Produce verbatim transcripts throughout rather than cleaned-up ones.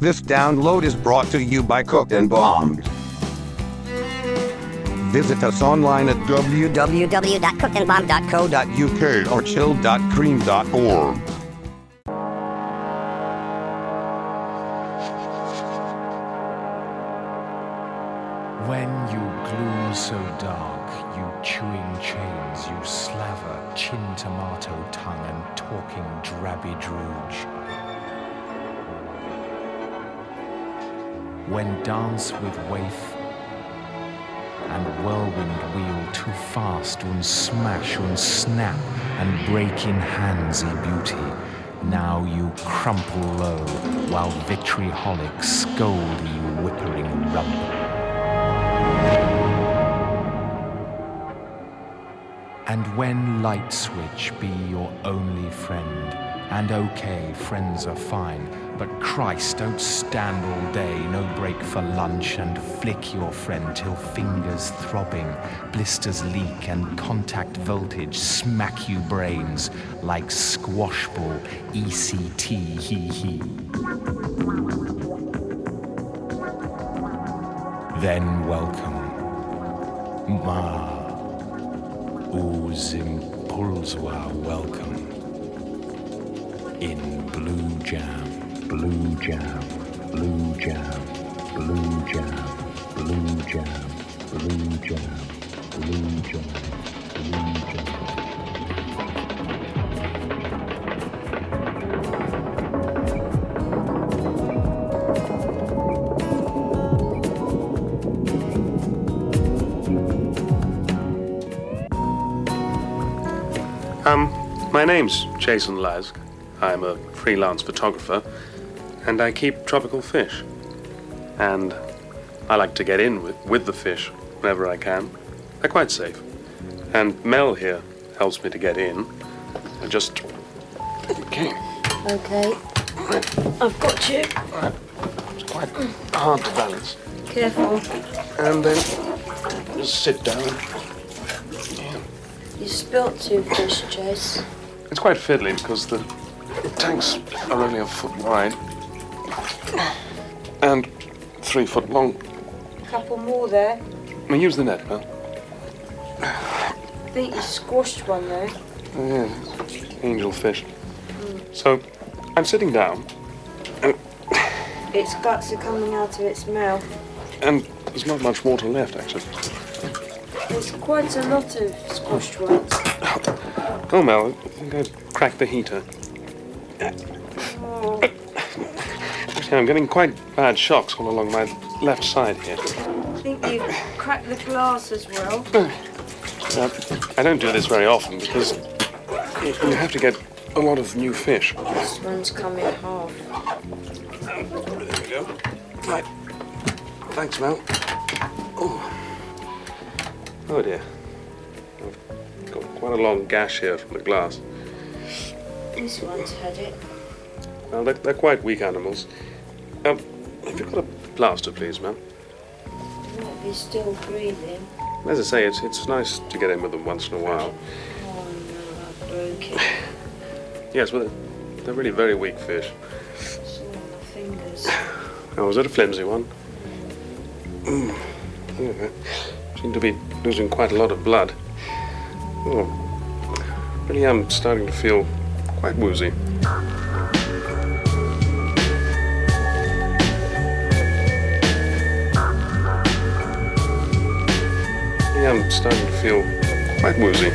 This download is brought to you by Cooked and Bombed. Visit us online at w w w dot cooked and bombed dot co dot u k or chill dot cream dot org. When you gloom so dark, you chewing chains, you slaver, chin tomato tongue and talking drabby drooge. When dance with waif and whirlwind wheel too fast and smash and snap and break in handsy beauty, now you crumple low while vitriolic scold you whippering rump. And when light switch be your only friend, and okay, friends are fine, but Christ, don't stand all day, no break for lunch, and flick your friend till fingers throbbing, blisters leak, and contact voltage smack you brains like squash ball E C T hee hee. Then welcome, Ma. Uzimpulswa welcome in blue jam, blue jam, blue jam, blue jam, blue jam, blue jam, blue jam, blue jam. Um, my name's Jason Lask. I'm a freelance photographer, and I keep tropical fish. And I like to get in with, with the fish whenever I can. They're quite safe. And Mel here helps me to get in. I just... Okay. Okay. I've got you. Right. It's quite hard to balance. Careful. And then just sit down. You spilt two fish, Chase. It's quite fiddly because the tanks are only a foot wide and three foot long. A couple more there. I use the net, Mel. I think you squashed one there. Oh, yeah, angel fish. Mm. So I'm sitting down. And its guts are coming out of its mouth. And there's not much water left, actually. There's quite a lot of squashed ones. Oh, Mel, I think I cracked the heater. Oh. Actually, I'm getting quite bad shocks all along my left side here. I think you've cracked the glass as well. Uh, I don't do this very often because you have to get a lot of new fish. This one's come in half. There we go. Right. Thanks, Mel. Oh. Oh dear. I've got quite a long gash here from the glass. This one's had it. Well, they're, they're quite weak animals. Um, have you got a plaster, please, ma'am? Might be still breathing. As I say, it's it's nice to get in with them once in a while. Oh no, I broke it. Yes, well, they're, they're really very weak fish. It's all on my fingers. Oh, was it a flimsy one? Mm. Yeah. Seem to be losing quite a lot of blood. Oh, really am starting to feel quite woozy. Really am starting to feel quite woozy.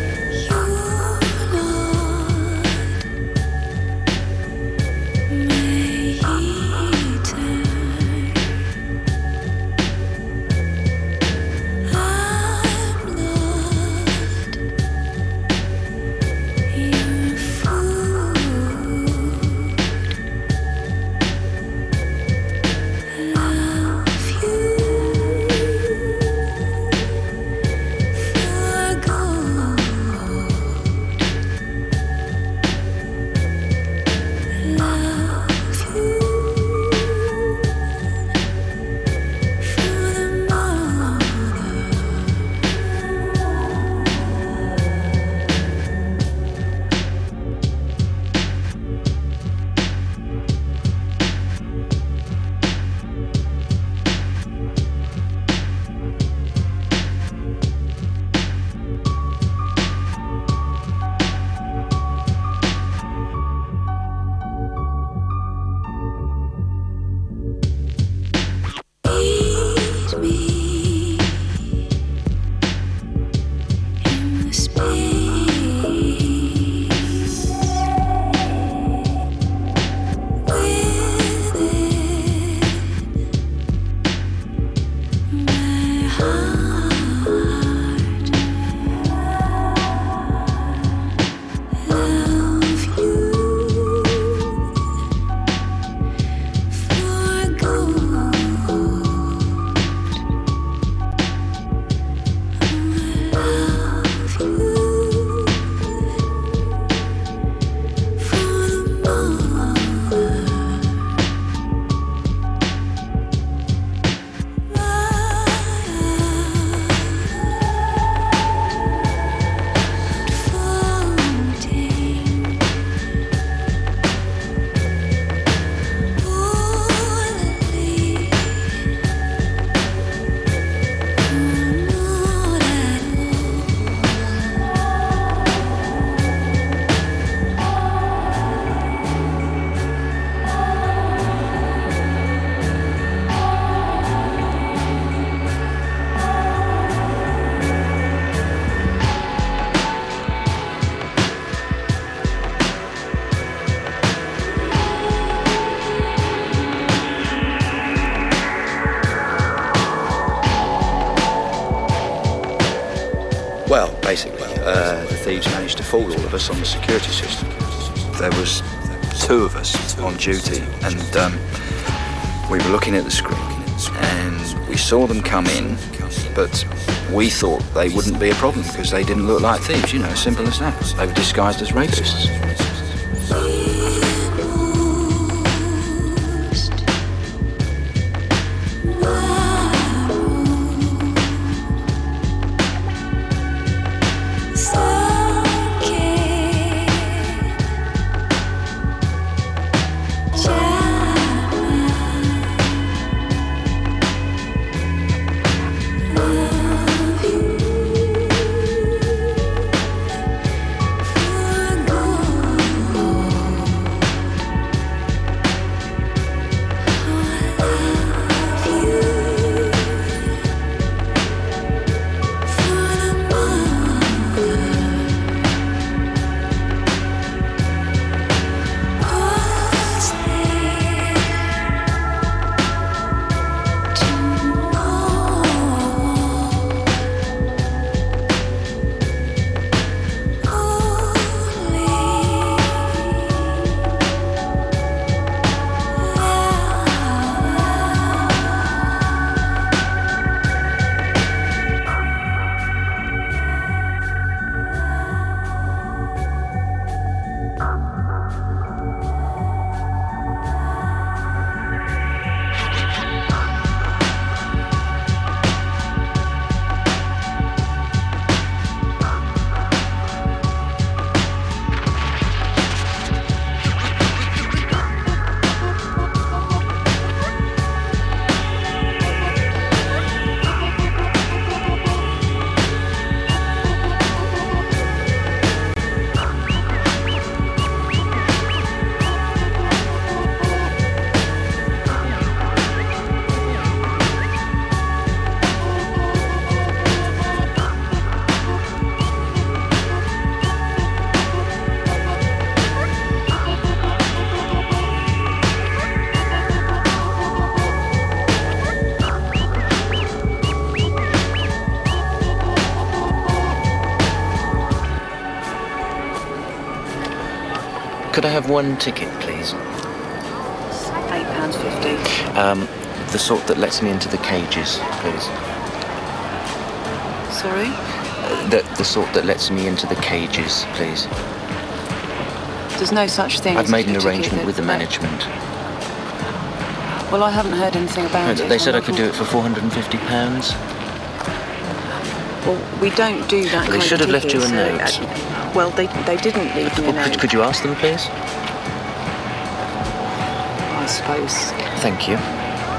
Basically, uh, the thieves managed to fool all of us on the security system. There was two of us on duty, and um, we were looking at the screen, and we saw them come in, but we thought they wouldn't be a problem because they didn't look like thieves, you know, simple as that. They were disguised as rapists. Could I have one ticket, please? Eight pounds fifty. Um, the sort that lets me into the cages, please. Sorry? Uh, the, the sort that lets me into the cages, please. There's no such thing. I've as made a an ticket arrangement that- with the management. Well, I haven't heard anything about No, it. they said I'm I could not- do it for four hundred and fifty pounds. Well, we don't do that They kind should of have left you a ticket, so, note. uh, well, they they didn't leave me a Well, note. could, could you ask them, please? I suppose. Thank you.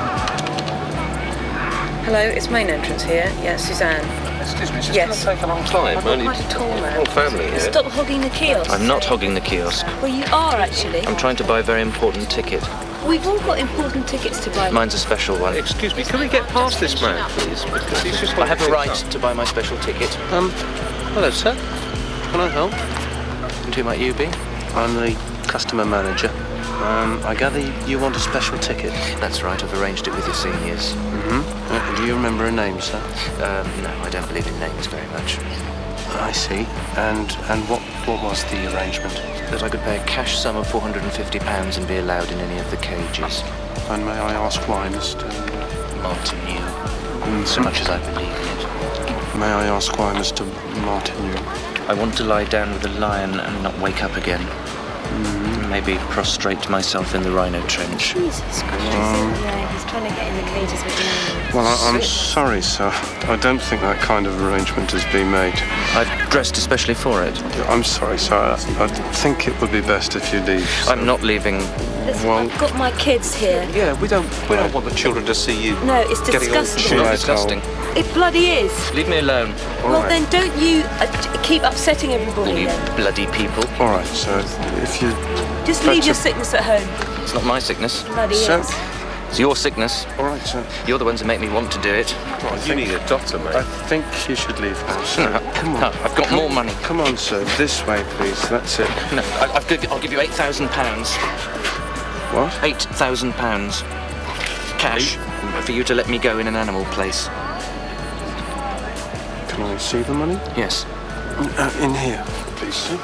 Hello, it's main entrance here. Yeah, Suzanne. Excuse me, it's Yes. going to take a long time. I've got Only quite a tall man. whole family here. Stop hogging the kiosk. I'm not hogging the kiosk. Well, you are actually. I'm trying to buy a very important ticket. We've all got important tickets to buy. Mine's a special one. Excuse me, can we get past this man, please? Because he's just I have a holding right things up. to buy my special ticket. Um, hello, sir. Can I help? And who might you be? I'm the customer manager. Um, I gather you want a special ticket. That's right, I've arranged it with your seniors. Mm-hmm. Uh, do you remember a name, sir? Um, no, I don't believe in names very much. I see. And and what what was the arrangement? That I could pay a cash sum of four hundred and fifty pounds and be allowed in any of the cages. And may I ask why, Mister Martin knew, so much as I believe in it. May I ask why, Mister Martineau? I want to lie down with a lion and not wake up again. Mm. Maybe prostrate myself in the rhino trench. Jesus Christ. Yeah, he's trying to get in the cages with me. Well, I, I'm sorry, sir. I don't think that kind of arrangement has been made. I've dressed especially for it. I'm sorry, sir. I, I think it would be best if you leave. sir. I'm not leaving. Listen, Well- I've got my kids here. Yeah, we don't we don't want the children to see you. No, it's Getting all disgusting. It's not Yeah, disgusting. It bloody is. Leave me alone, All well, right. then don't you uh, t- keep upsetting everybody all you then. bloody people. All right, sir. If you... Just That's leave your a- sickness at home. It's not my sickness. Bloody Sir. is. It's your sickness. All right, sir. You're the ones that make me want to do it. Well, you need a doctor, mate. I think you should leave now, sir. No, Come on. no, I've got more money. Come on, sir. This way, please. That's it. No, I, I've, got- I'll give you eight thousand pounds. What? Eight thousand pounds. Cash. For you to let me go in an animal place. Can I see the money? Yes. Uh, in here, please, sir.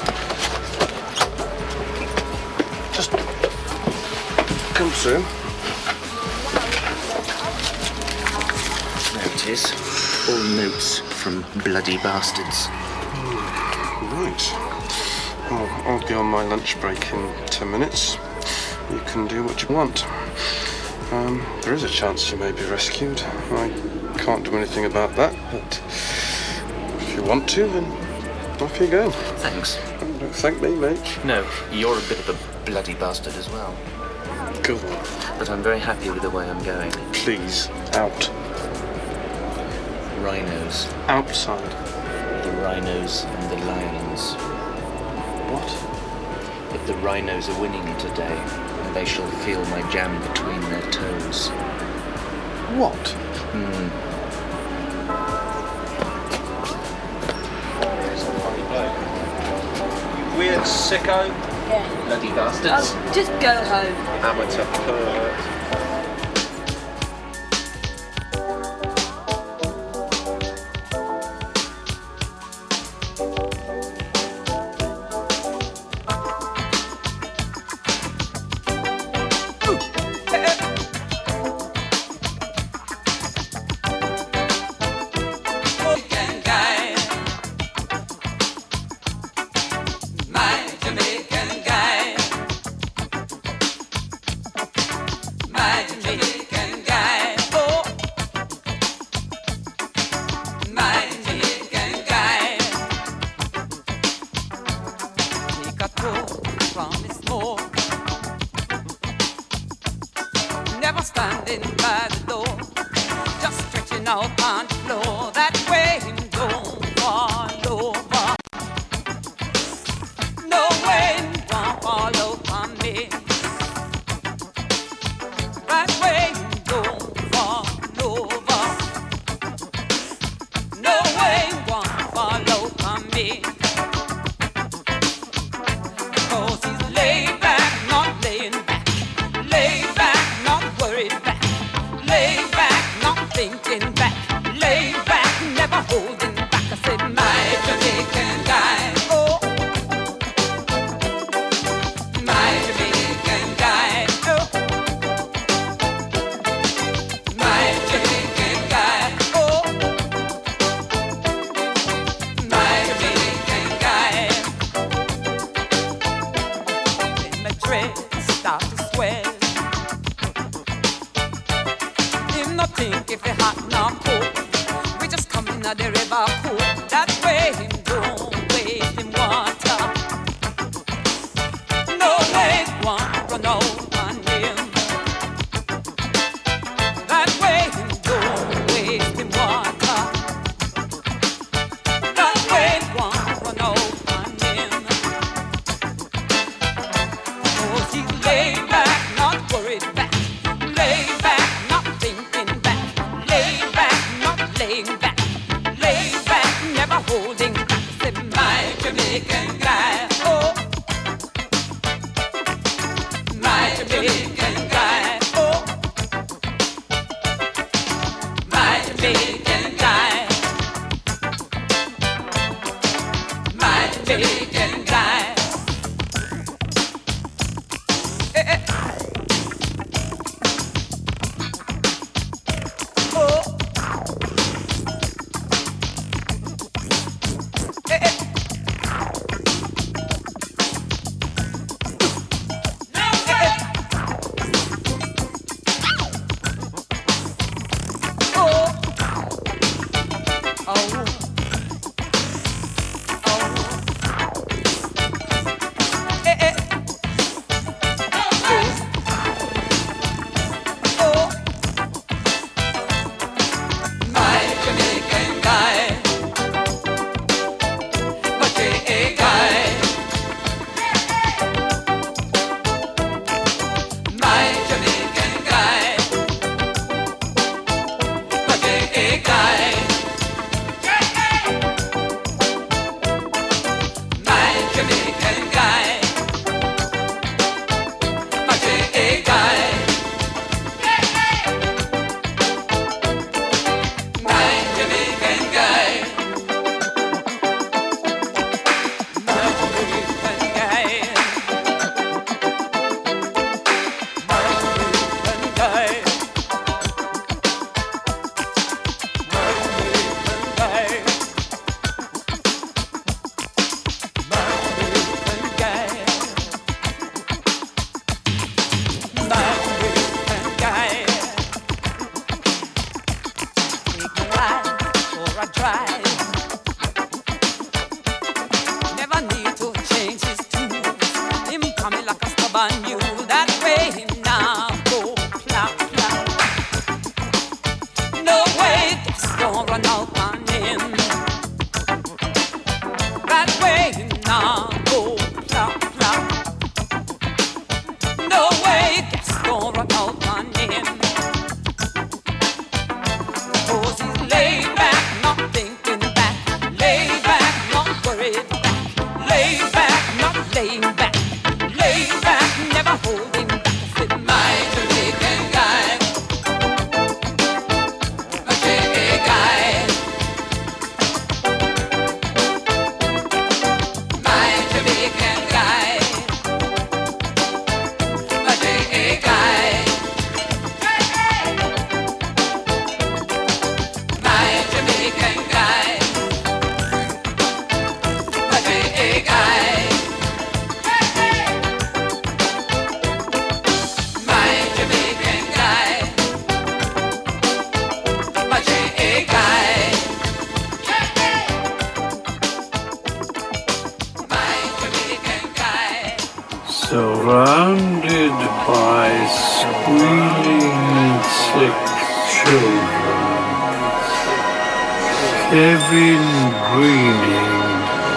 Just come through. There it is. All notes from bloody bastards. Right. Well, I'll be on my lunch break in ten minutes. You can do what you want. Um, there is a chance you may be rescued. I can't do anything about that, but if you want to, then off you go. Thanks. Don't thank me, mate. No, you're a bit of a bloody bastard as well. Go on. But I'm very happy with the way I'm going. Please, out. Rhinos. Outside. The rhinos and the lions. What? But the rhinos are winning today, and they shall feel my jam between their toes. What? Hmm. Weird sicko. Yeah. Bloody bastards. Oh, just go home. Amateur pervert. Lay back, not laying back. Lay back. Feeling sick children. Kevin Greening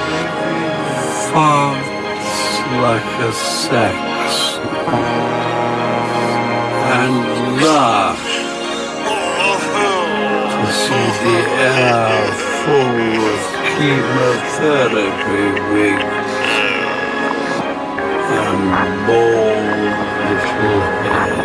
farts like a sex and laughs to see the air full of chemotherapy wigs and bald little heads.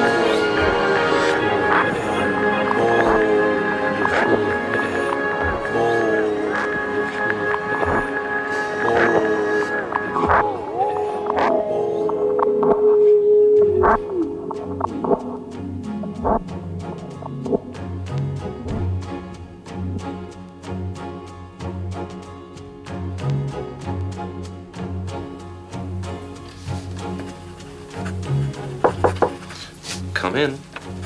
Come in.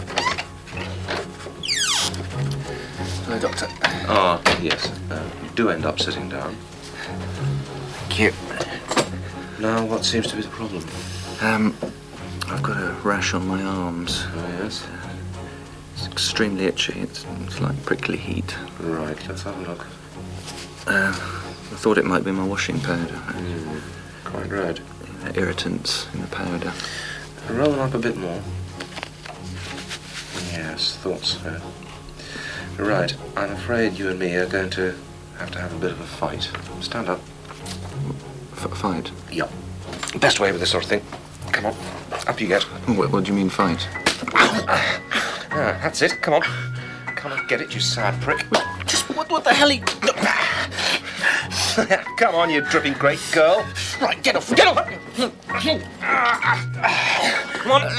Hello, Doctor. Ah, yes. Uh, do end up sitting down. Thank you. Now, what seems to be the problem? Um, I've got a rash on my arms. Oh, yes? It's extremely itchy. It's, it's like prickly heat. Right, let's have a look. Uh, I thought it might be my washing powder. Mm, quite right. The irritants in the powder. Roll them up a bit more. Yes, thought so. Right, I'm afraid you and me are going to have to have a bit of a fight. Stand up. F fight? Yep. Best way with this sort of thing. Come on, up you get. What, what do you mean fight? Ah, that's it, come on. Come on, get it, you sad prick. Just what, what the hell are you... Come on, you dripping great girl. Right, get off, get off! Come on.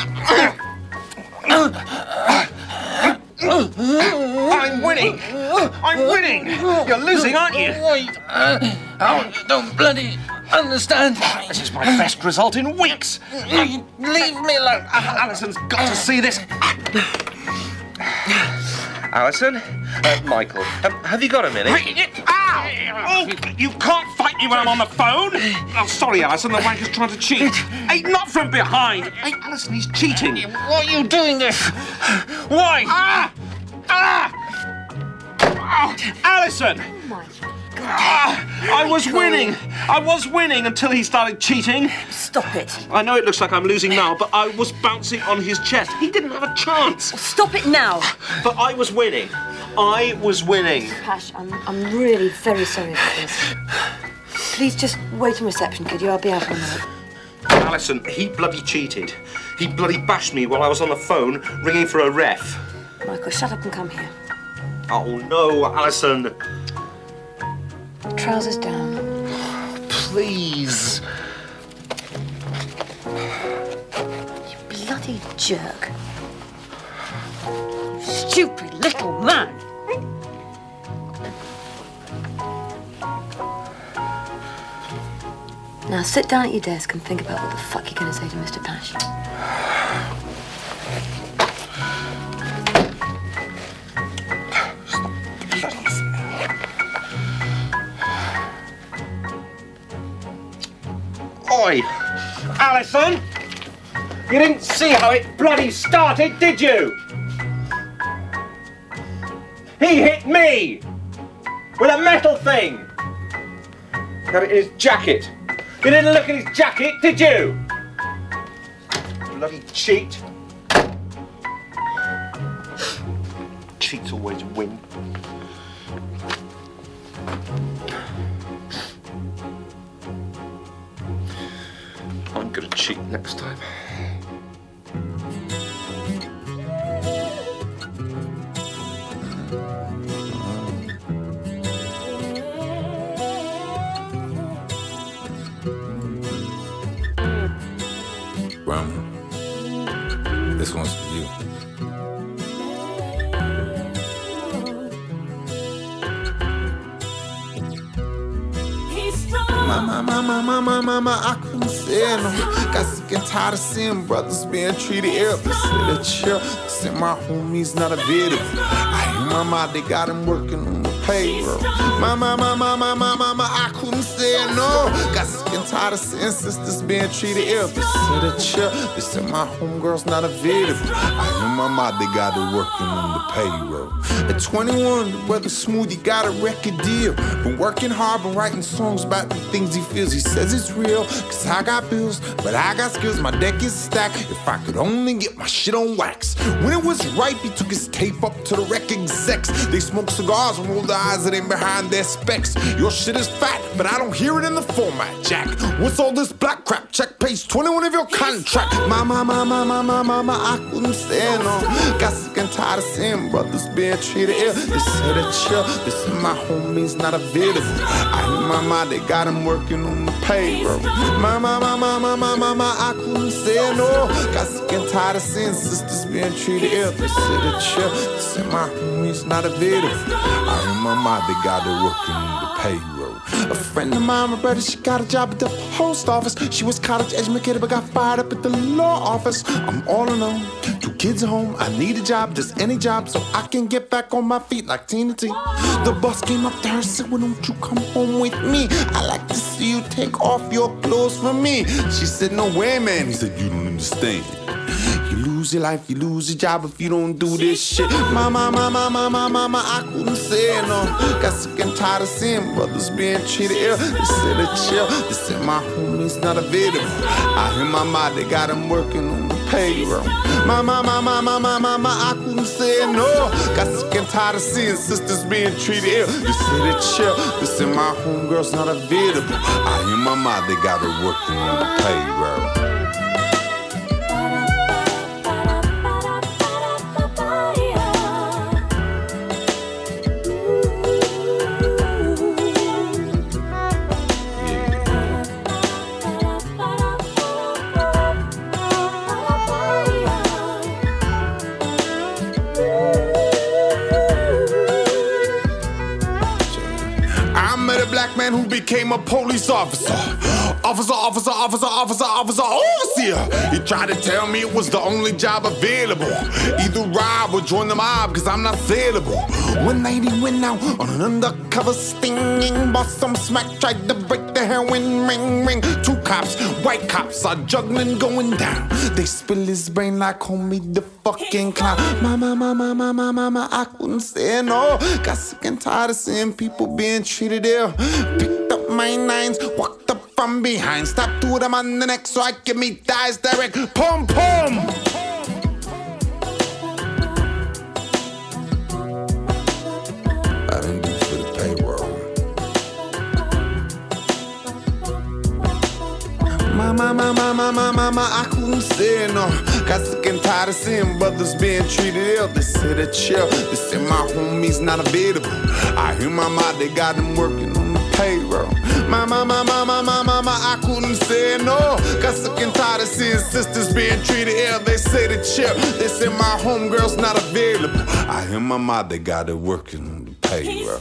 I'm winning! I'm winning! You're losing, aren't you? Oh, don't bloody understand. This is my best result in weeks! Leave me alone. Alison's got to see this. Alison? Uh, Michael, um, have you got a minute? Ow! Oh, you can't fight me when I'm on the phone! Oh, sorry, Alison, the wanker's trying to cheat. Hey, not from behind! Hey, Alison, he's cheating. Why are you doing this? Why? Ah! Ah! Oh, Alison! Oh my God. Ah, I was winning! I was winning until he started cheating. Stop it. I know it looks like I'm losing now, but I was bouncing on his chest. He didn't have a chance. Stop it now. But I was winning. I was winning. Pash, I'm, I'm really very sorry about this. Please just wait in reception, could you? I'll be out in a minute. Alison, he bloody cheated. He bloody bashed me while I was on the phone ringing for a ref. Michael, shut up and come here. Oh no, Alison. Trousers down. Please. You bloody jerk. Stupid little man. Now sit down at your desk and think about what the fuck you're going to say to Mister Pash. Oi! Alison! You didn't see how it bloody started, did you? He hit me! With a metal thing! Had it in his jacket. You didn't look at his jacket, did you? Bloody cheat. Cheats always win. I'm gonna cheat next time. Grandma, this one's for you. Mama, mama, mama, mama, I couldn't say no. Got sick and tired of seeing brothers being treated ill. Said a chill, said my homies not available. I hear my mom, they got him working on the payroll. My, my, my, my, my, my, my, my, I couldn't say no. Got sick and tired of seeing sisters being treated ill. They said that chill, they said my homegirl's not available. I know my mom, they got her working on the payroll. At twenty-one, the brother Smoothie got a record deal. Been working hard, been writing songs about the things he feels. He says it's real, cause I got bills, but I got skills, my deck is stacked. If I could only get my shit on wax. When it was ripe, he took his tape up to the record execs. They smoke cigars and roll their eyes and ain't behind their specs. Your shit is fat, but I don't hear it in the format, Jack. What's all this black crap? Check page twenty-one of your contract. My, my, my, my, my, my, my, my, I couldn't stand on. Got sick and tired of seeing brothers being treated ill. They said that chill, they said my homie's not available. I hear my mind, they got him working on the payroll. My, my, my, my, my, my, my, my, I couldn't say no. Got sick and tired of seeing sisters being treated ill. They said that chill, they said my homie's not available. I hear my mind, they got her working on the payroll. A friend of mine, my brother, she got a job at the post office. She was college educated, but got fired up at the law office. I'm all alone, two kids at home. I need a job, just any job, so I can get back on my feet like Tina T. The boss came up to her and said, well, don't you come home with me? I like to see you take off your clothes for me. She said, no way, man. He said, you don't understand. You lose your life, you lose your job if you don't do this shit. Mama, mama, mama, mama, mama, I couldn't say no. Got sick and tired of seeing brothers being treated ill. They said to chill, they said my homie's not available. I hear my mom, they got him working on the payroll. Mama, mama, mama, mama, mama, I couldn't say no. Got sick and tired of seeing sisters being treated ill. They said to chill, they said my homegirl's not available. I hear my mom, they got her working on the payroll. Man who became a police officer. Officer, officer, officer, officer, officer, overseer. He tried to tell me it was the only job available. Either rob or join the mob, cause I'm not saleable. One night he went out on an undercover stinging. Boss some smack, tried to break the heroin ring, ring. Two cops, white cops are juggling going down. They spill his brain like homie the fucking clown. Mama, mama, mama, mama, I couldn't say no. Got sick and tired of seeing people being treated ill. Picked up my nines, walked up from behind. Stabbed two of them on the neck so I can meet thighs direct. Pum, pum! I didn't do it for the payroll. Mama, mama, mama, mama, mama, I couldn't say no. Got sick and tired of seeing brothers being treated ill. They said to chill, they said my homie's not available. I hear my mom, they got him working on the payroll. Mama, mama, mama, mama, mama, I couldn't say no. Got sick and tired of seeing sisters being treated ill. They say to chill, they said my homegirl's not available. I hear my mom, they got her working on the payroll.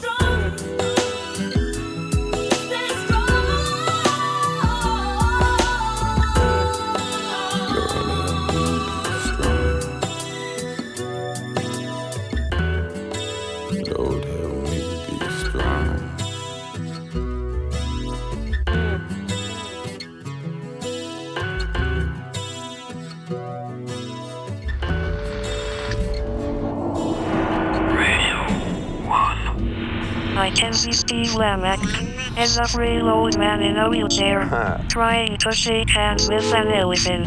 I can see Steve Lamech as a frail old man in a wheelchair, trying to shake hands with an elephant.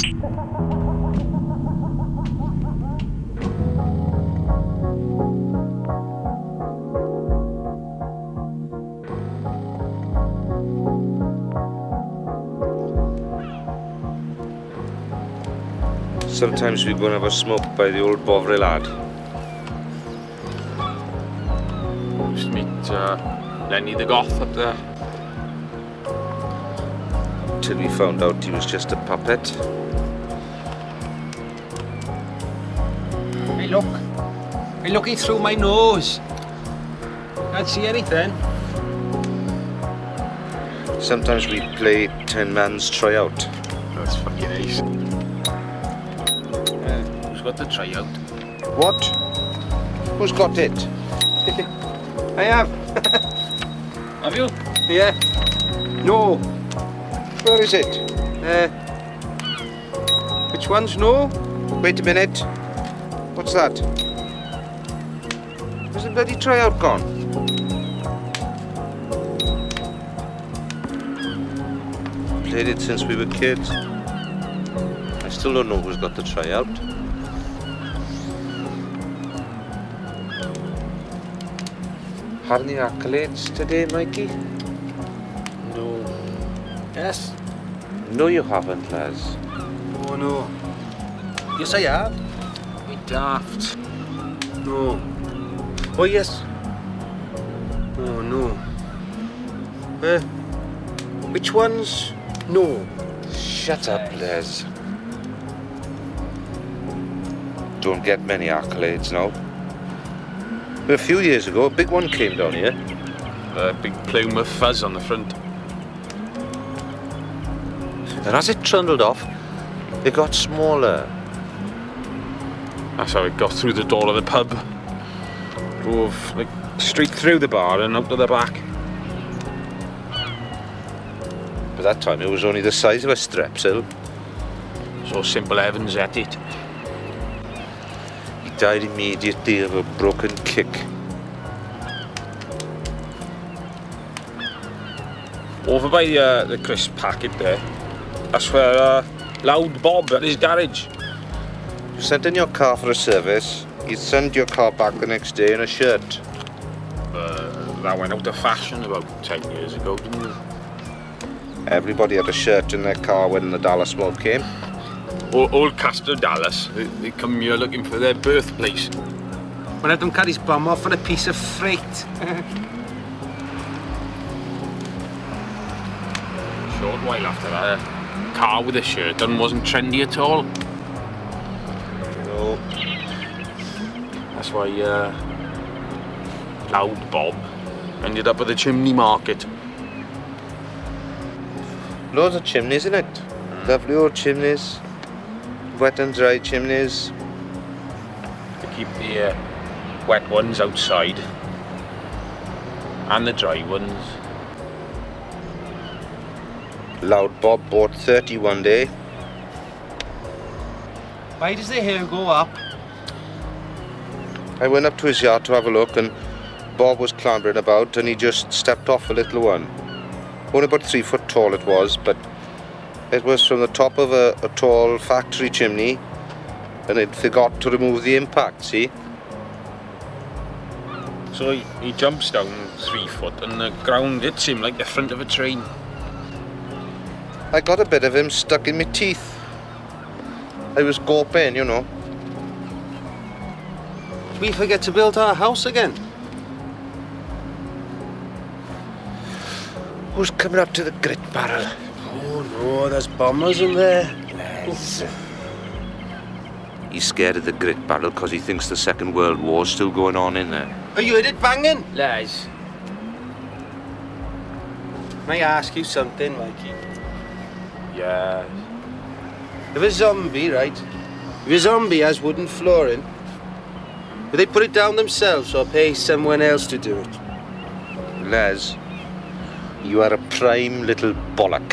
Sometimes we go and have a smoke by the old Bovril lad. Used to meet uh, Lenny the Goth up there. Till we found out he was just a puppet. Hey, look. I'm looking through my nose. Can't see anything. Sometimes we play ten man's tryout. That's fucking ace. Who's got the tryout? What? Who's got it? I have. Have you? Yeah. No. Where is it? Uh, which one's no? Wait a minute. What's that? Where's the bloody tryout gone? Played it since we were kids. I still don't know who's got the tryout. Had any accolades today, Mikey? No. Yes? No, you haven't, Les. Oh, no. Yes, I have. We daft. No. Oh, yes. Oh, no. Uh, which ones? No. Shut up, Les. Don't get many accolades now. A few years ago, a big one came down here. A big plume of fuzz on the front. And as it trundled off, it got smaller. That's how it got through the door of the pub. Drove like straight through the bar and out to the back. By that time, it was only the size of a strepsil. So Simple Evans at it. He died immediately of a broken kick. Over by the, uh, the crisp packet there, that's where uh, Loud Bob at his garage. You sent in your car for a service, you sent your car back the next day in a shirt. Uh, that went out of fashion about ten years ago, didn't it? Everybody had a shirt in their car when the Dallas smoke came. O- Old Castor Dallas, they, they come here looking for their birthplace. When I them carry his bum off on a piece of freight. Short while after that, a car with a shirt on wasn't trendy at all. No. That's why uh, Loud Bob ended up at the chimney market. Loads of chimneys in it. Mm. Lovely old chimneys. Wet and dry chimneys. To keep the uh, wet ones outside. And the dry ones. Loud Bob bought thirty one day. Why does the hair go up? I went up to his yard to have a look and Bob was clambering about and he just stepped off a little one. Only about three foot tall it was, but it was from the top of a, a tall factory chimney and it forgot to remove the impact, see? So he, he jumps down three foot and the ground hits him like the front of a train. I got a bit of him stuck in my teeth. I was gawping, you know. Did we forget to build our house again? Who's coming up to the grit barrel? Oh no, there's bombers in there. Les. He's scared of the grit barrel because he thinks the Second World War's still going on in there. Are you heard it banging? Les. May I ask you something, Mikey? Yeah. If a zombie, right? If a zombie has wooden flooring, will they put it down themselves or pay someone else to do it? Les, you are a prime little bollock.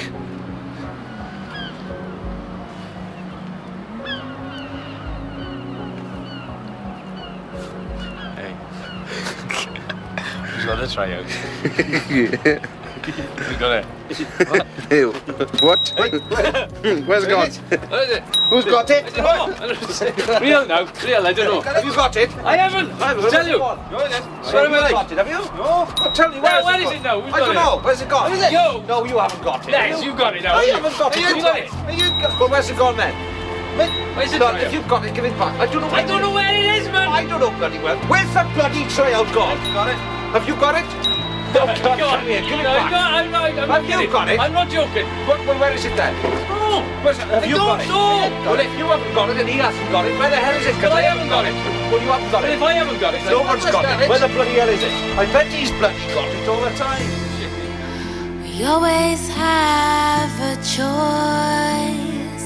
Hey. Who's got a tryout? Yeah. Who's got it? What? What? Where's it gone? What is it? Who's got it? Real now, real, I don't know. Have you got it? I haven't! I haven't. Tell you! Swear my life. Got it, have you? No. Well, tell me, where No, is where it is gone? it now? Who's I got don't it? know. Where's it gone? Where is it? You! No, you haven't got it. Les, you got it now. I haven't got it. You got it. Are you got Well, where's it gone then? Where's it Look, gone? if you've got it, give it back. I don't know. I don't know where it is, man! I don't know bloody well. Where's that bloody tryout gone? Got it. Have you got it? No, Go come on, here. Give it no, back. no, I'm not, I'm Have not you kidding. got it? I'm not joking. Well, well, where is it then? No! Where's it? Have I you don't got it? know. Well, if you haven't got it and he hasn't got it, where the hell is it? Well, I haven't got it. Well, you haven't got But it. if I haven't got it, No one's got it. Where Where the bloody hell is it? I bet he's bloody got it all the time. We always have a choice,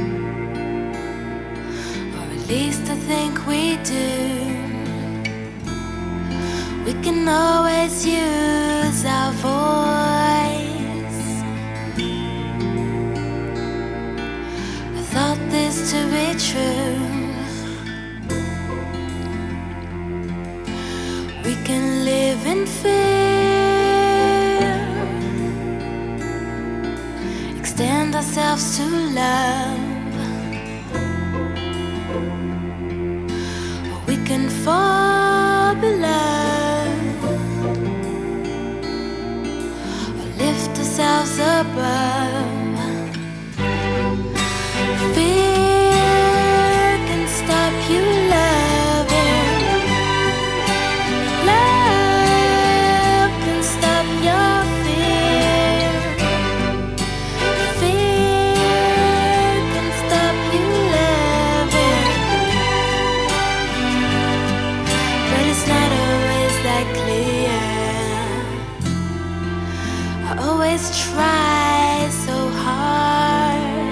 or at least I think we do. We can always use our voice. I thought this to be true. We can live in fear, extend ourselves to love. We can fall below or lift ourselves above. Fear can stop you loving. Love can stop your fear. Fear can stop you loving. But it's not always that clear. I always try so hard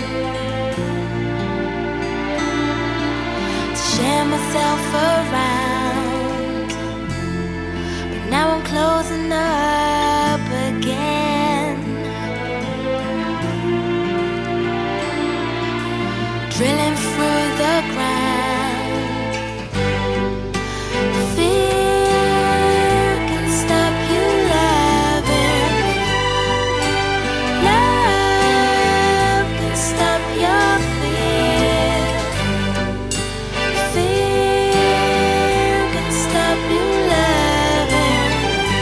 to share myself around, but now I'm closing up again, drilling through the ground. Fear can stop you loving. Love can stop your fear. Fear can stop you loving.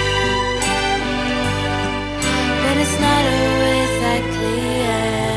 But it's not always that clear.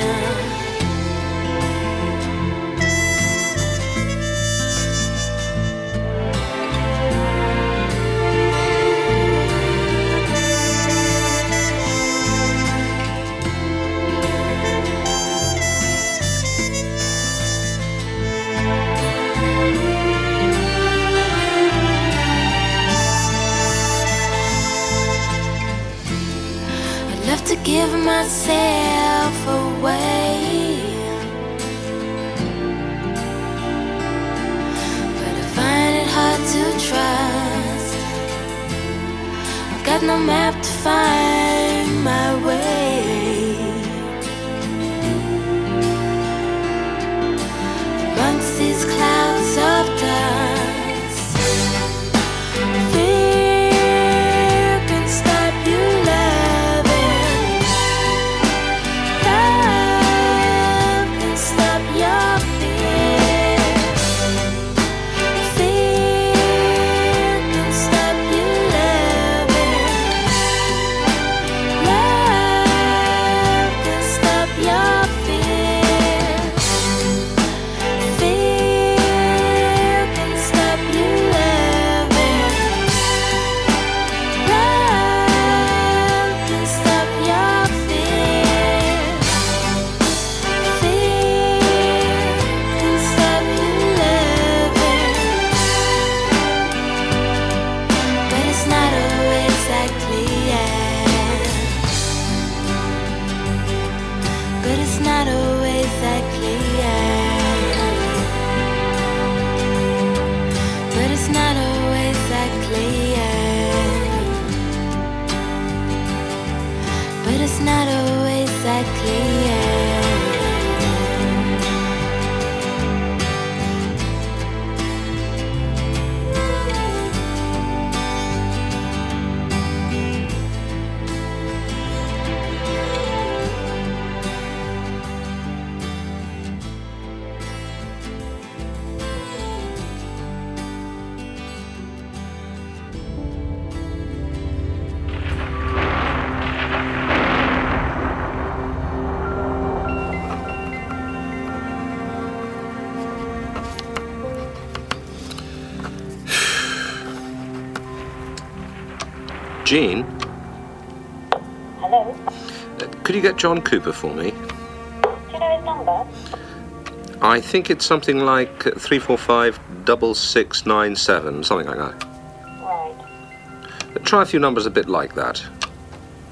I'd love to give myself away, but I find it hard to trust. I've got no map to find my way. Amongst these clouds of dust, fear can stop you loving. Love can stop your fear. Fear can stop you loving. Love can stop your fear. Fear can stop you loving. Love can stop your fear. Fear can stop you loving. But it's not always that clear. But it's not always that clear. But it's not always that clear. But it's not always that clear. Jean, Hello? uh, could you get John Cooper for me? Do you know his number? I think it's something like three four five double six nine seven, something like that. Right. Uh, Try a few numbers a bit like that.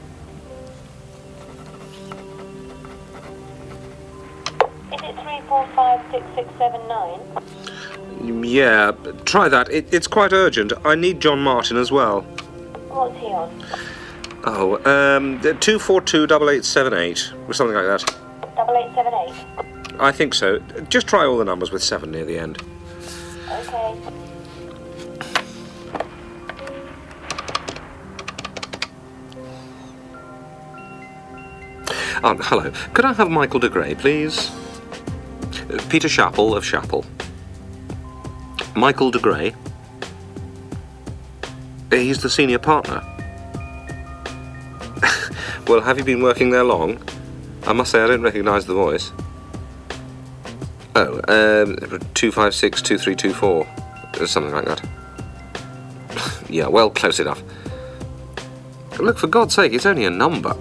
Is it three four five? five six six seven nine. Yeah, try that. It, it's quite urgent. I need John Martin as well. What's he on? Oh, um, two four two eight eight seven eight, or something like that. Double eight seven eight. I think so. Just try all the numbers with seven near the end. Okay. Um, hello. Could I have Michael de Grey, please? Uh, Peter Chappell of Chappell. Michael de Grey. Uh, He's the senior partner. Well, have you been working there long? I must say I don't recognise the voice. Oh, um, two five six two three two four, something like that. Yeah, well, close enough. Look, for God's sake, it's only a number.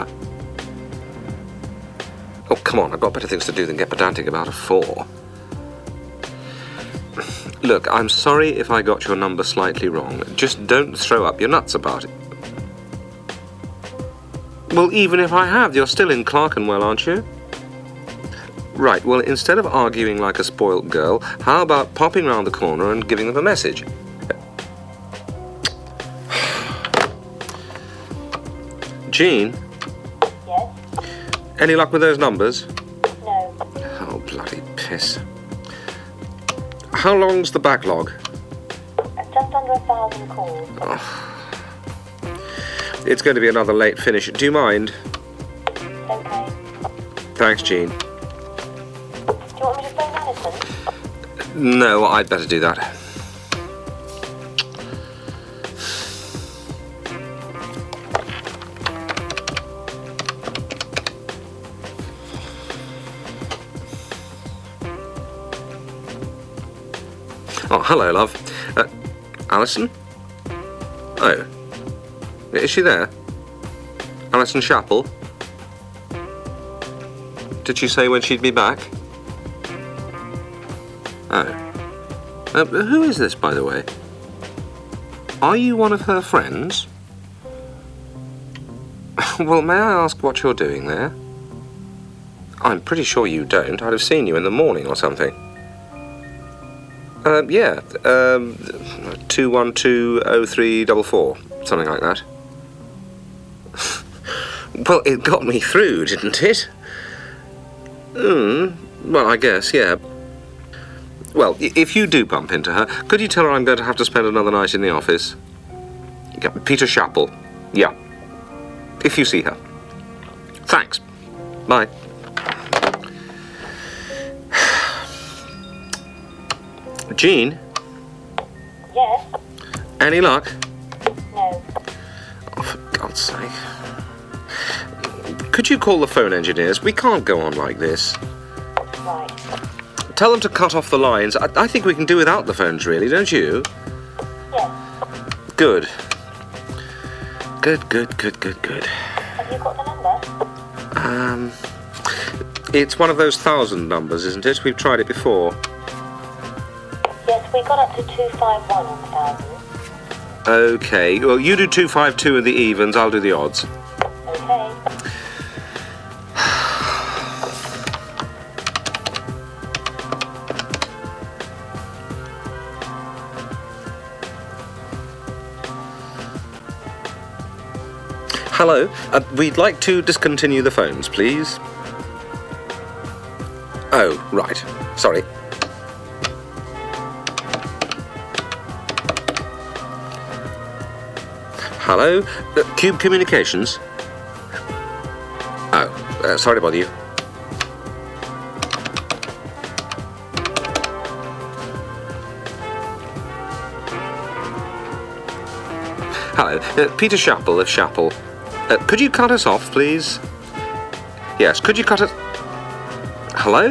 Oh, come on, I've got better things to do than get pedantic about a four. Look, I'm sorry if I got your number slightly wrong. Just don't throw up your nuts about it. Well, even if I have, you're still in Clerkenwell, aren't you? Right, well, instead of arguing like a spoilt girl, how about popping round the corner and giving them a message? Jean? Yes? Any luck with those numbers? No. Oh, bloody piss. How long's the backlog? Just under a thousand calls. Oh. It's going to be another late finish. Do you mind? Okay. Thanks, Jean. Do you want me to phone Alison? No, I'd better do that. Oh, hello, love. Uh, Alison? Oh. Is she there? Alison Chappell? Did she say when she'd be back? Oh. Uh, who is this, by the way? Are you one of her friends? Well, may I ask what you're doing there? I'm pretty sure you don't. I'd have seen you in the morning or something. Uh, yeah, um, two one two oh three four four, something like that. Well, it got me through, didn't it? Hmm, well, I guess, yeah. Well, if you do bump into her, could you tell her I'm going to have to spend another night in the office? Yeah, Peter Chappell, yeah. If you see her. Thanks. Bye. Jean? Yes? Any luck? No. Oh, for God's sake. Could you call the phone engineers? We can't go on like this. Right. Tell them to cut off the lines. I, I think we can do without the phones, really, don't you? Yes. Good. Good, good, good, good, good. Have you got the number? Um, it's one of those thousand numbers, isn't it? We've tried it before. Yes, we got up to two five one on the thousand. Okay, well, you do two five two in the evens, I'll do the odds. Okay. Hello, uh, we'd like to discontinue the phones, please. Oh, right. Sorry. Hello? Uh, Cube Communications? Oh, uh, sorry to bother you. Hello, uh, Peter Chappell of Chappell. Uh, could you cut us off, please? Yes, could you cut it... Hello?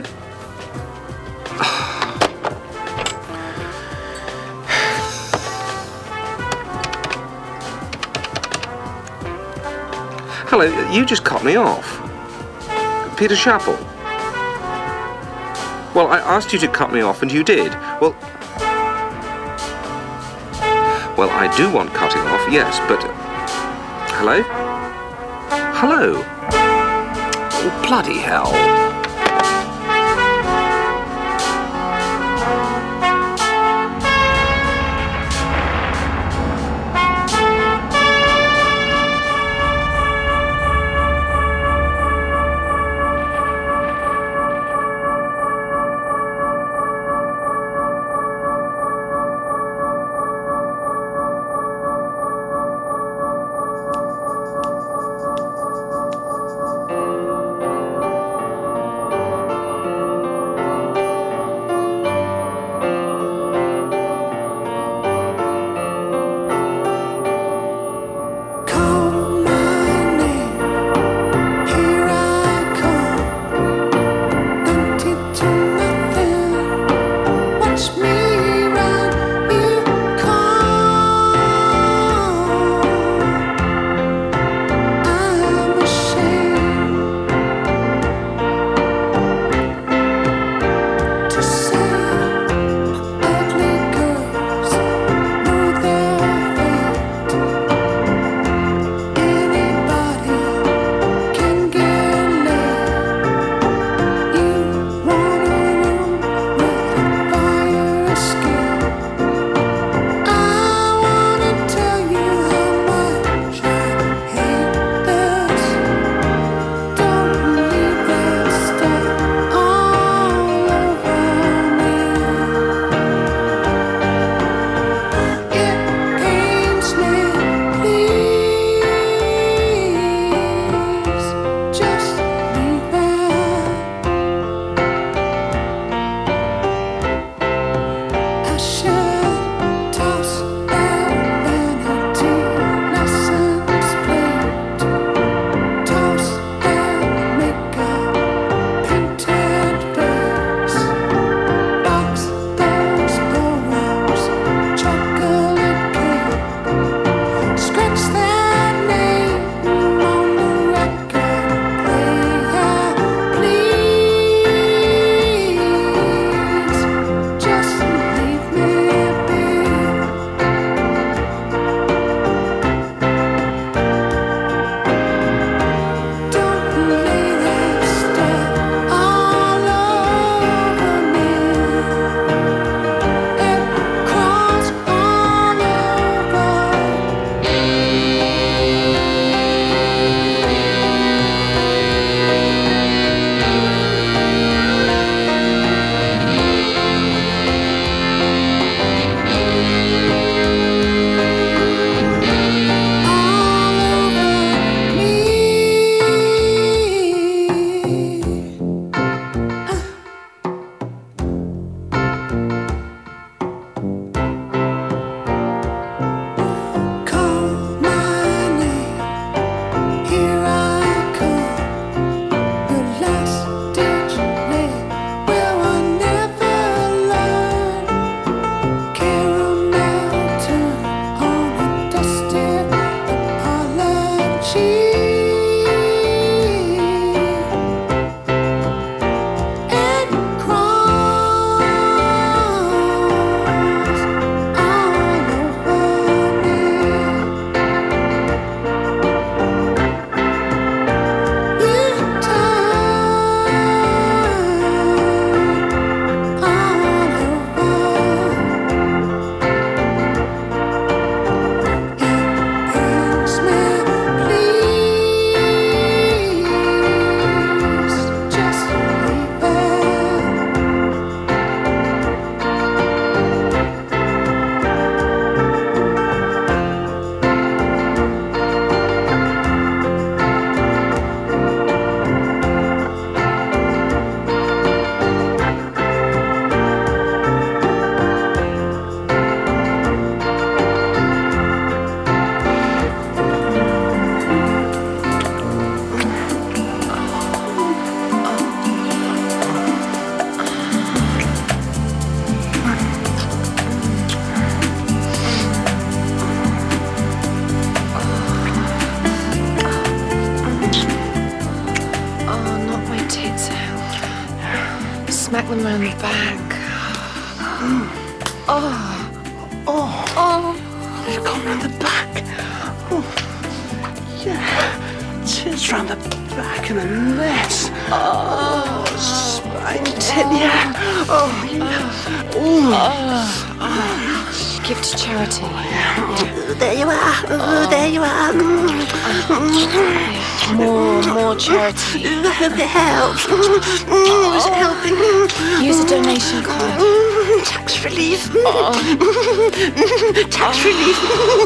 Hello, you just cut me off. Peter Chappell. Well, I asked you to cut me off and you did. Well... Well, I do want cutting off, yes, but... Hello? Hello? Oh, bloody hell. one round the back. Oh. Oh. Oh. You've gone round the back. Oh. Yeah. Just round the back and the legs. Oh. Spine, tibia. Oh, yeah. Oh. Oh. Give to charity. There you are. Oh, there you are. More, more charity. It helps. Is it helping? Use a donation card. Tax relief. Oh. Tax relief.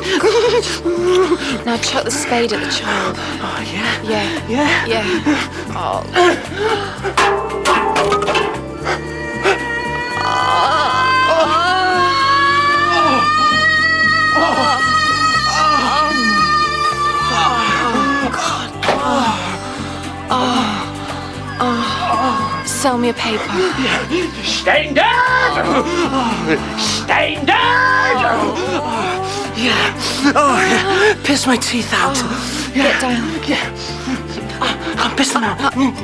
Now chuck the spade at the child. Oh, yeah? Yeah. Yeah? Yeah. Oh. Sell me a paper. Staying dead! Staying dead! Yeah. Oh, yeah. Piss my teeth out. Oh, yeah. Get down. Yeah. I'll piss them out.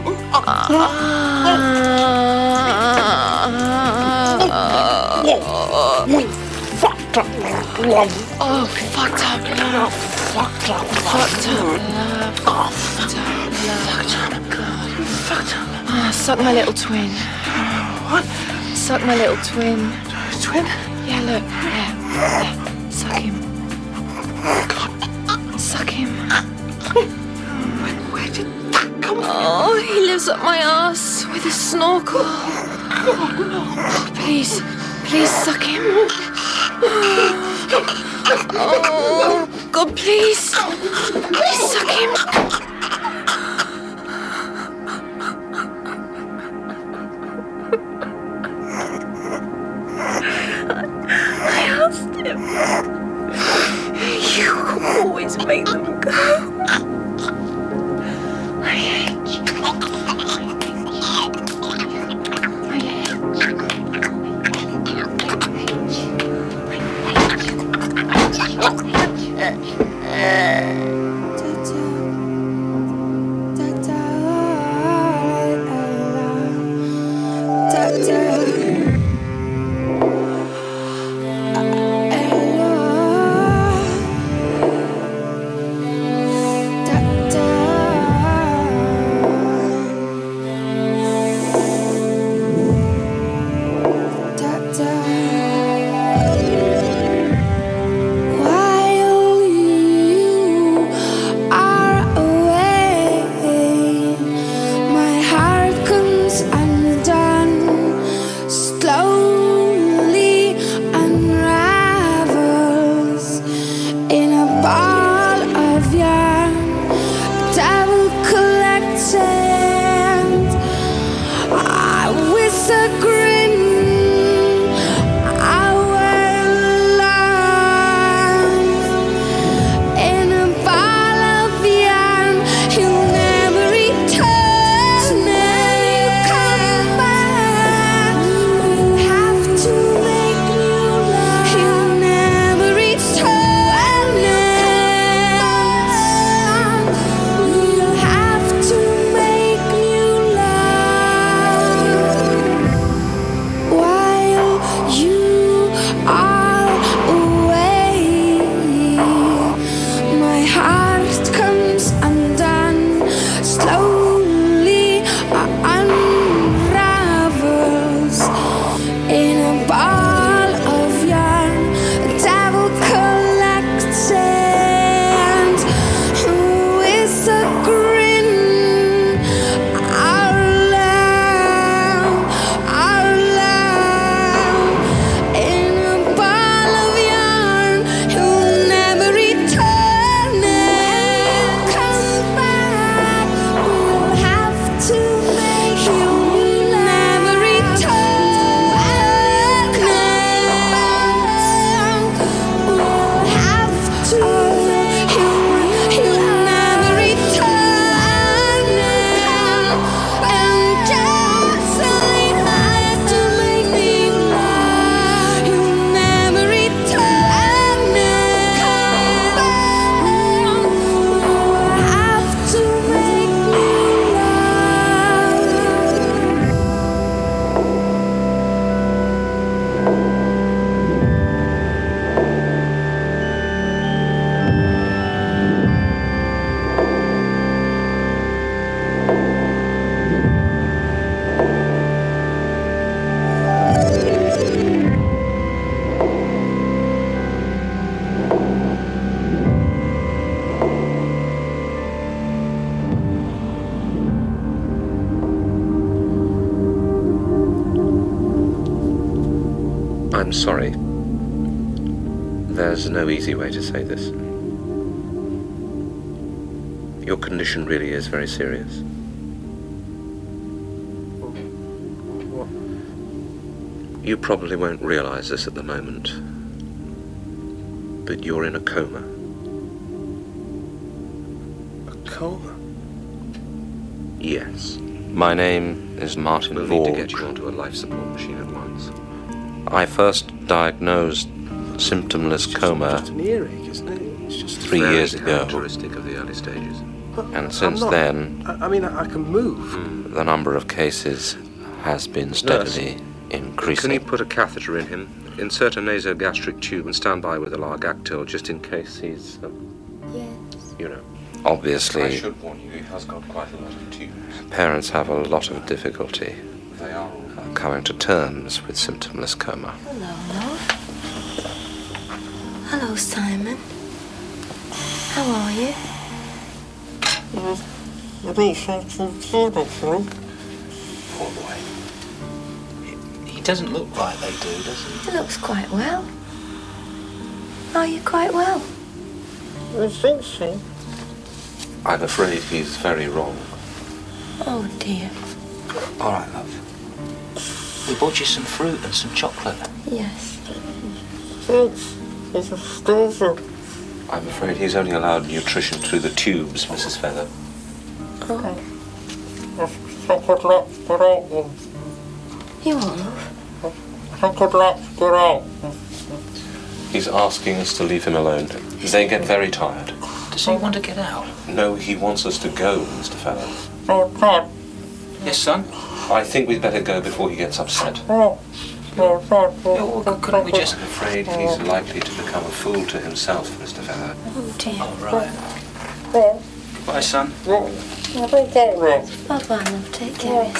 Fucked up love. Oh, fucked up love. Fucked up love. Fucked up love. Oh, fucked up love. Fucked up love. Fucked up love. Ah, suck my little twin. What? Suck my little twin. Twin? Yeah, look. Yeah. Yeah. Suck him. Suck him. Where, where did that come from? Oh, he lives up my ass with his snorkel. Oh, no. Please, please suck him. Oh, God, please. Please suck him. You always make them go. I hate you. I hate you. sorry. There's no easy way to say this. Your condition really is very serious. You probably won't realize this at the moment, but you're in a coma. A coma? Yes. My name is Martin We'll Vorge. Need to get you onto a life support machine at once. I first diagnosed symptomless coma Just an earache, isn't it? It's just three very years ago. characteristic of the early stages. But And since I'm not- then, I, I mean, I, I can move. the number of cases has been steadily increasing. Can you put a catheter in him, insert a nasogastric tube, and stand by with a Largactil just in case he's, um, Yes. you know. Obviously, I should warn you, he has got quite a lot of tubes. parents have a lot of difficulty They are. coming to terms with symptomless coma. Hello, love. Hello, Simon. How are you? Poor boy. He doesn't look like they do, does he? He looks quite well. Are you quite well? I think so. I'm afraid he's very wrong. Oh, dear. All right, love. We bought you some fruit and some chocolate. Yes. I'm afraid he's only allowed nutrition through the tubes, Missus Feather. Oh. You are, love? He's asking us to leave him alone. They get very tired. Does he want to get out? No, he wants us to go, Mister Feather. Yes, son? I think we'd better go before he gets upset. Oh, well, couldn't we just... I'm afraid he's likely to become a fool to himself, Mister Feather. Oh, dear. All right. Bye, son. Bye-bye, love. Take care of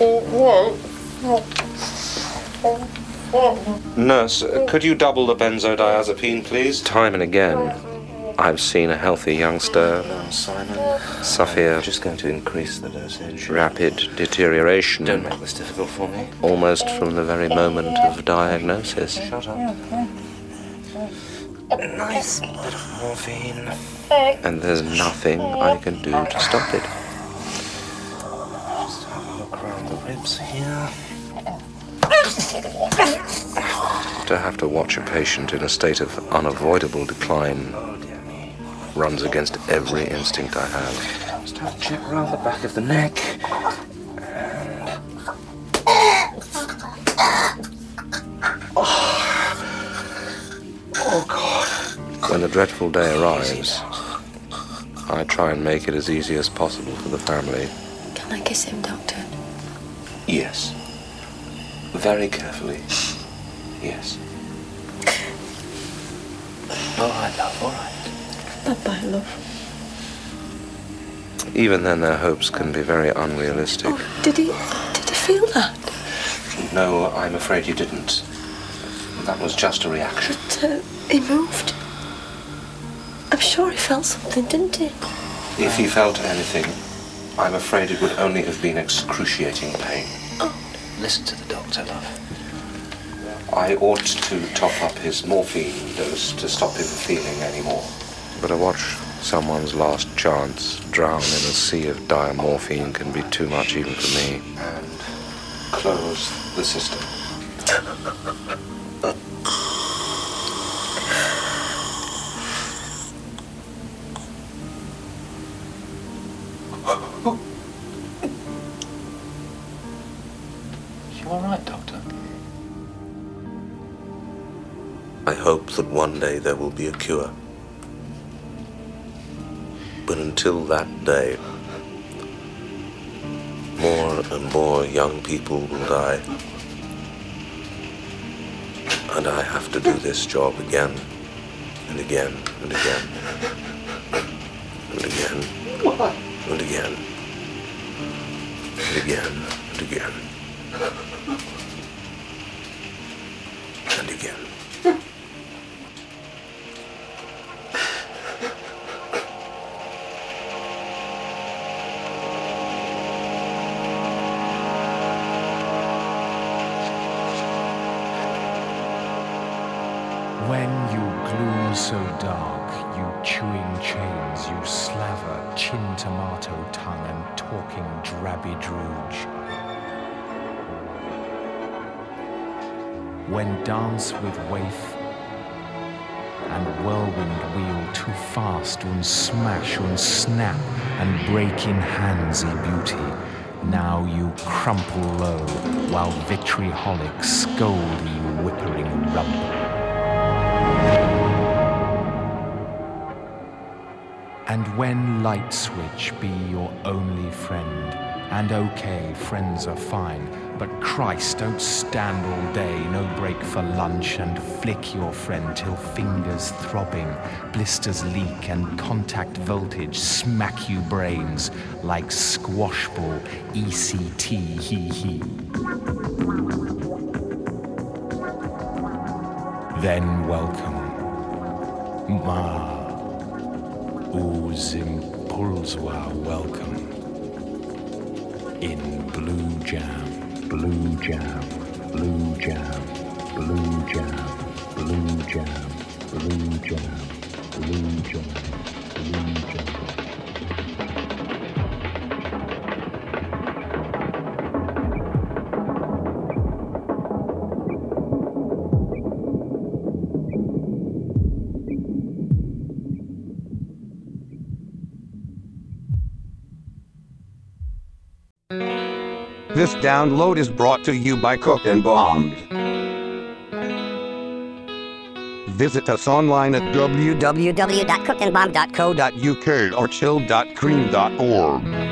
yourself. Nurse, could you double the benzodiazepine, please? Time and again, I've seen a healthy youngster suffer just going to increase the dosage. Rapid deterioration. Don't make this difficult for me. Almost from the very moment of diagnosis. Shut up. A nice bit of morphine. And there's nothing I can do to stop it. Just have a look around the ribs here. To have to watch a patient in a state of unavoidable decline runs against every instinct I have. Just have a check around the back of the neck. And... Oh. Oh, God. When the dreadful day arrives, I try and make it as easy as possible for the family. Can I kiss him, Doctor? Yes. Very carefully. Yes. All right, love, all right. Bye-bye, love. Even then, their hopes can be very unrealistic. Oh, did he... did he feel that? No, I'm afraid he didn't. That was just a reaction. But, uh, he moved. I'm sure he felt something, didn't he? If he felt anything, I'm afraid it would only have been excruciating pain. Oh. Listen to the doctor, love. I ought to top up his morphine dose to stop him feeling any more. But to watch someone's last chance drown in a sea of diamorphine can be too much even for me. And close the system. You all right, Doctor? I hope that one day there will be a cure. But until that day, more and more young people will die. And I have to do this job again and again and again and again and again and again and again and again. When you gloom so dark, you chewing chains, you slaver, chin tomato tongue and talking drabby drooge. When dance with waif and whirlwind wheel too fast and smash and snap and break in handsy beauty, now you crumple low while vitriolic scold you whippering rump. And when light switch be your only friend, and okay, friends are fine, but Christ, don't stand all day, no break for lunch, and flick your friend till fingers throbbing, blisters leak, and contact voltage smack you brains like squash ball E C T hee hee. Then welcome, ma. Uzimpulswa welcome in blue jam, blue jam, blue jam, blue jam, blue jam, blue jam, blue jam, blue jam. This download is brought to you by Cook and Bombed. Visit us online at w w w dot cook and bomb dot co dot u k or chill dot cream dot org.